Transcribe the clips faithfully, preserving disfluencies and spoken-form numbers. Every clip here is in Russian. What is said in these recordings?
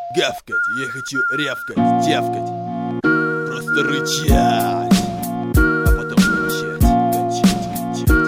Гавкать, я хочу рявкать, тявкать, просто рычать, а потом кончать, кончать, кончать.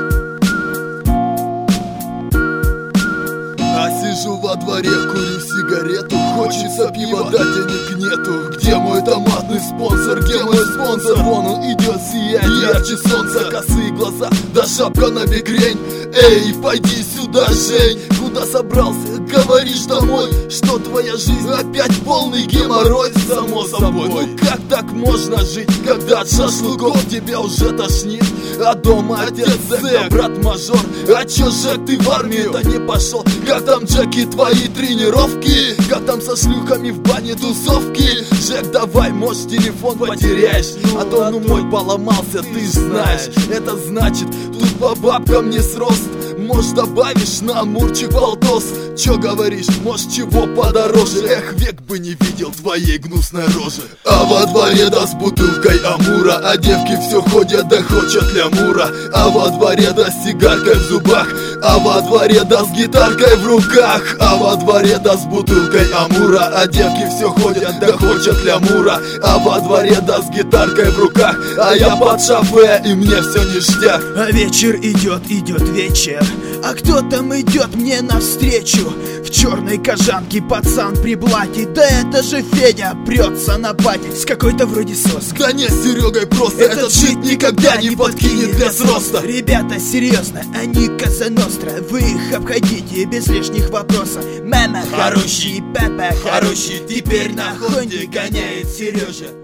А сижу во дворе, курю сигарету, хочется пива, да денег нету. Где мой томатный спонсор, где мой спонсор? Вон он идет, сияет ярче солнца, косые глаза, да шапка на бекрень. Эй, пойди сюда, Жень, куда собрался? Говоришь домой, что твоя жизнь опять полный геморрой. Само собой, ну как так можно жить, когда от шашлыков тебя уже тошнит? А дома отец зэк, брат мажор, а чё, Жек, ты в армию-то не пошел? Как там, Джеки, твои тренировки? Как там со шлюхами в бане тусовки? Жек, давай, может, телефон потеряешь, а то, ну, мой поломался, ты ж знаешь. Это значит, тут по бабкам не срост. Может, добавишь на амурчик полтос? Чё говоришь, может, чего подороже? Эх, век бы не видел твоей гнусной рожи. А во дворе, да, с бутылкой амура, а девки все ходят, да хочет лямура. А во дворе, да, с сигаркой в зубах, а во дворе, да, с гитаркой в руках. А во дворе, да, с бутылкой амура, а девки все ходят, да хочет лямура. А во дворе, да, с гитаркой в руках, а я под шофе, и мне все ништяк. А вечер идет, идет вечер, а кто там идет мне навстречу? В черной кожанке пацан при блате, да это же Федя прется на пати с какой-то вроде соской. Да не, с Серегой просто этот, этот жить никогда не подкинет без роста. Ребята, серьезно, они Казаностра, вы их обходите без лишних вопросов. Мама хороший, папа хороший, теперь на Хонде гоняет Сережа.